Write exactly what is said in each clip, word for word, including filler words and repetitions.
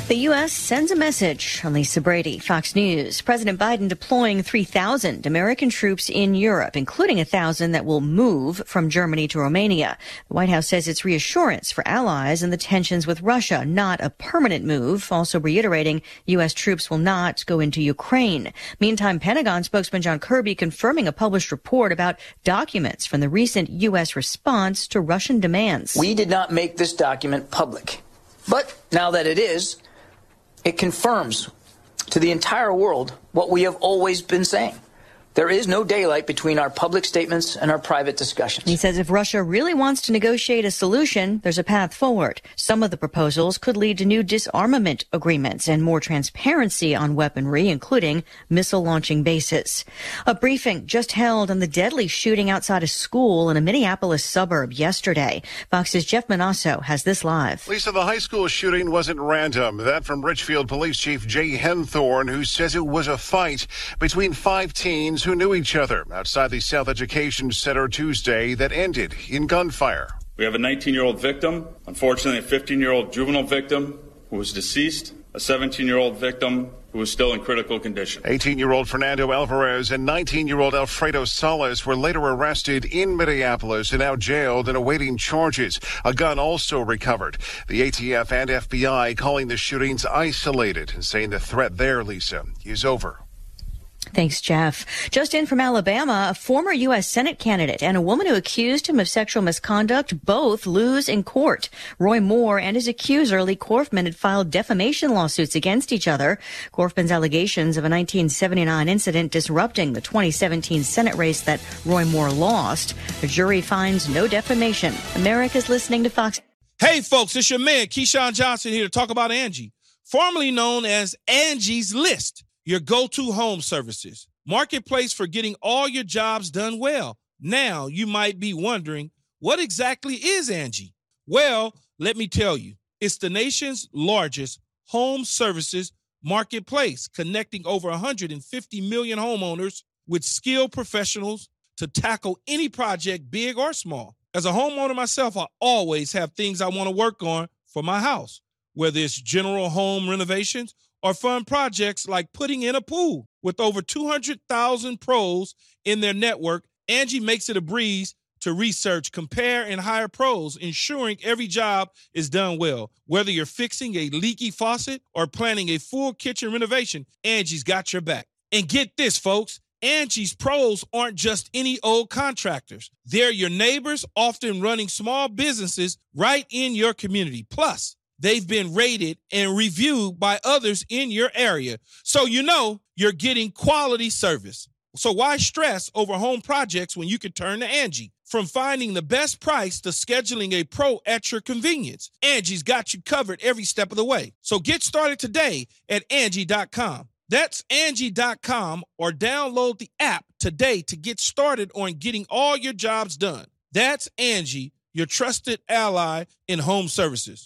The U S sends a message. I'm Lisa Brady, Fox News. President Biden deploying three thousand American troops in Europe, including one thousand that will move from Germany to Romania. The White House says it's reassurance for allies in the tensions with Russia, not a permanent move, also reiterating U S troops will not go into Ukraine. Meantime, Pentagon spokesman John Kirby confirming a published report about documents from the recent U S response to Russian demands. We did not make this document public, but now that it is, it confirms to the entire world what we have always been saying. There is no daylight between our public statements and our private discussions. He says if Russia really wants to negotiate a solution, there's a path forward. Some of the proposals could lead to new disarmament agreements and more transparency on weaponry, including missile launching bases. A briefing just held on the deadly shooting outside a school in a Minneapolis suburb yesterday. Fox's Jeff Manasso has this live. Lisa, the high school shooting wasn't random. That from Richfield Police Chief Jay Henthorne, who says it was a fight between five teens who knew each other outside the South Education Center Tuesday that ended in gunfire. We have a nineteen-year-old victim, unfortunately a fifteen-year-old juvenile victim who was deceased, a seventeen-year-old victim who is still in critical condition. eighteen-year-old Fernando Alvarez and nineteen-year-old Alfredo Salas were later arrested in Minneapolis and now jailed and awaiting charges. A gun also recovered. The A T F and F B I calling the shootings isolated and saying the threat there, Lisa, is over. Thanks, Jeff. Just in from Alabama, a former U S Senate candidate and a woman who accused him of sexual misconduct both lose in court. Roy Moore and his accuser, Lee Korfman, had filed defamation lawsuits against each other. Korfman's allegations of a nineteen seventy-nine incident disrupting the twenty seventeen Senate race that Roy Moore lost. The jury finds no defamation. America's listening to Fox. Hey, folks, it's your man, Keyshawn Johnson, here to talk about Angie, formerly known as Angie's List. Your go-to home services. Marketplace for getting all your jobs done well. Now, you might be wondering, what exactly is Angie? Well, let me tell you. It's the nation's largest home services marketplace, connecting over one hundred fifty million homeowners with skilled professionals to tackle any project, big or small. As a homeowner myself, I always have things I want to work on for my house, whether it's general home renovations or fun projects like putting in a pool. With over two hundred thousand pros in their network, Angie makes it a breeze to research, compare, and hire pros, ensuring every job is done well. Whether you're fixing a leaky faucet or planning a full kitchen renovation, Angie's got your back. And get this, folks, Angie's pros aren't just any old contractors. They're your neighbors, often running small businesses right in your community. Plus, they've been rated and reviewed by others in your area. So you know you're getting quality service. So why stress over home projects when you can turn to Angie? From finding the best price to scheduling a pro at your convenience, Angie's got you covered every step of the way. So get started today at Angie dot com. That's Angie dot com, or download the app today to get started on getting all your jobs done. That's Angie, your trusted ally in home services.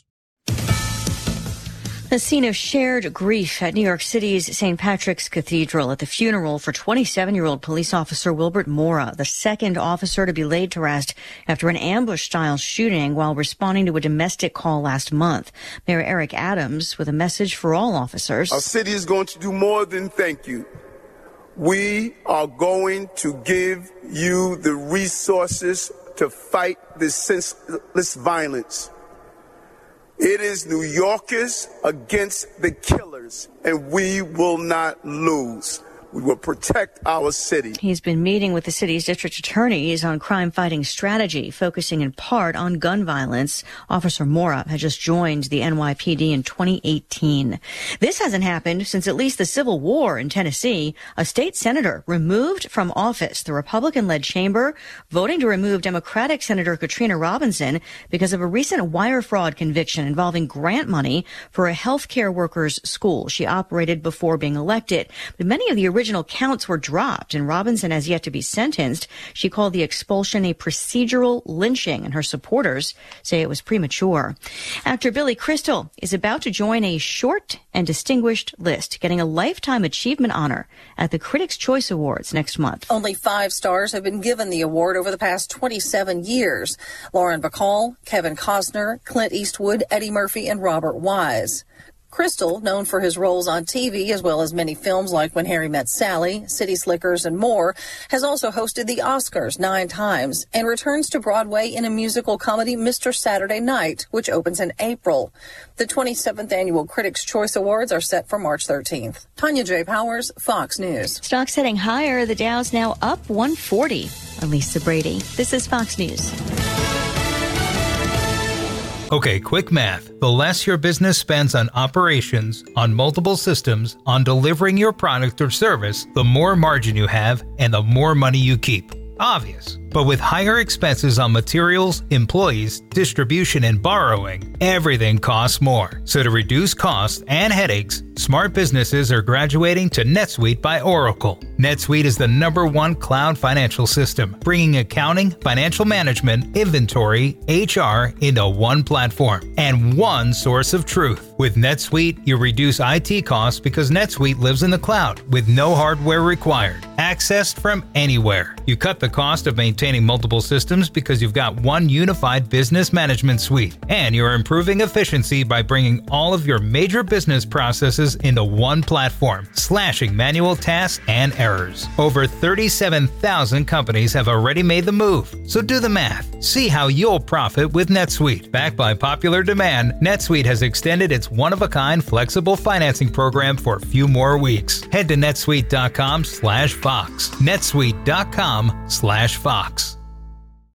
A scene of shared grief at New York City's Saint Patrick's Cathedral at the funeral for twenty-seven-year-old police officer Wilbert Mora, the second officer to be laid to rest after an ambush-style shooting while responding to a domestic call last month. Mayor Eric Adams with a message for all officers. Our city is going to do more than thank you. We are going to give you the resources to fight this senseless violence. It is New Yorkers against the killers, and we will not lose. We will protect our city. He's been meeting with the city's district attorneys on crime-fighting strategy, focusing in part on gun violence. Officer Mora had just joined the N Y P D in twenty eighteen. This hasn't happened since at least the Civil War in Tennessee. A state senator removed from office, the Republican-led chamber voting to remove Democratic Senator Katrina Robinson because of a recent wire fraud conviction involving grant money for a health care workers' school she operated before being elected. But many of the original counts were dropped, and Robinson has yet to be sentenced. She called the expulsion a procedural lynching, and her supporters say it was premature. Actor Billy Crystal is about to join a short and distinguished list, getting a Lifetime Achievement honor at the Critics' Choice Awards next month. Only five stars have been given the award over the past twenty-seven years. Lauren Bacall, Kevin Costner, Clint Eastwood, Eddie Murphy, and Robert Wise. Crystal, known for his roles on T V as well as many films like When Harry Met Sally, City Slickers, and more, has also hosted the Oscars nine times and returns to Broadway in a musical comedy, Mister Saturday Night, which opens in April. The twenty-seventh Annual Critics' Choice Awards are set for March thirteenth. Tanya J. Powers, Fox News. Stocks heading higher. The Dow's now up one forty. Lisa Brady. This is Fox News. Okay, quick math. The less your business spends on operations, on multiple systems, on delivering your product or service, the more margin you have and the more money you keep. Obvious. But with higher expenses on materials, employees, distribution, and borrowing, everything costs more. So to reduce costs and headaches, smart businesses are graduating to NetSuite by Oracle. NetSuite is the number one cloud financial system, bringing accounting, financial management, inventory, H R into one platform and one source of truth. With NetSuite, you reduce I T costs because NetSuite lives in the cloud with no hardware required, accessed from anywhere. You cut the cost of maintaining multiple systems because you've got one unified business management suite, and you're improving efficiency by bringing all of your major business processes into one platform, slashing manual tasks and errors. Over thirty-seven thousand companies have already made the move, so do the math. See how you'll profit with NetSuite. Backed by popular demand, NetSuite has extended its one-of-a-kind flexible financing program for a few more weeks. Head to netsuite dot com slash Fox. netsuite dot com slash Fox.